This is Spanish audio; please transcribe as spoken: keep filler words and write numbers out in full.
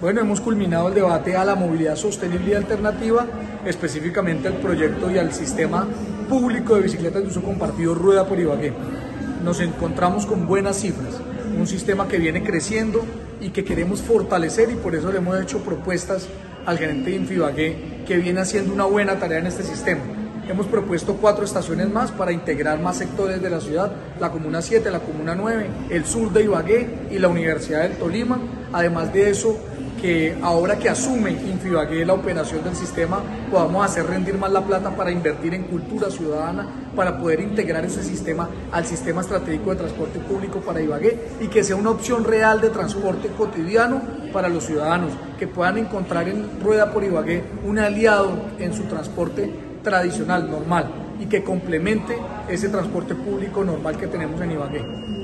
Bueno, hemos culminado el debate a la movilidad sostenible y alternativa, específicamente al proyecto y al sistema público de bicicletas de uso compartido Rueda por Ibagué. Nos encontramos con buenas cifras, un sistema que viene creciendo y que queremos fortalecer, y por eso le hemos hecho propuestas al gerente de Infibagué, que viene haciendo una buena tarea en este sistema. Hemos propuesto cuatro estaciones más para integrar más sectores de la ciudad: la Comuna siete, la Comuna nueve, el sur de Ibagué y la Universidad del Tolima. Además de eso, que ahora que asume Infibagué la operación del sistema, podamos hacer rendir más la plata para invertir en cultura ciudadana, para poder integrar ese sistema al sistema estratégico de transporte público para Ibagué, y que sea una opción real de transporte cotidiano para los ciudadanos, que puedan encontrar en Rueda por Ibagué un aliado en su transporte tradicional, normal, y que complemente ese transporte público normal que tenemos en Ibagué.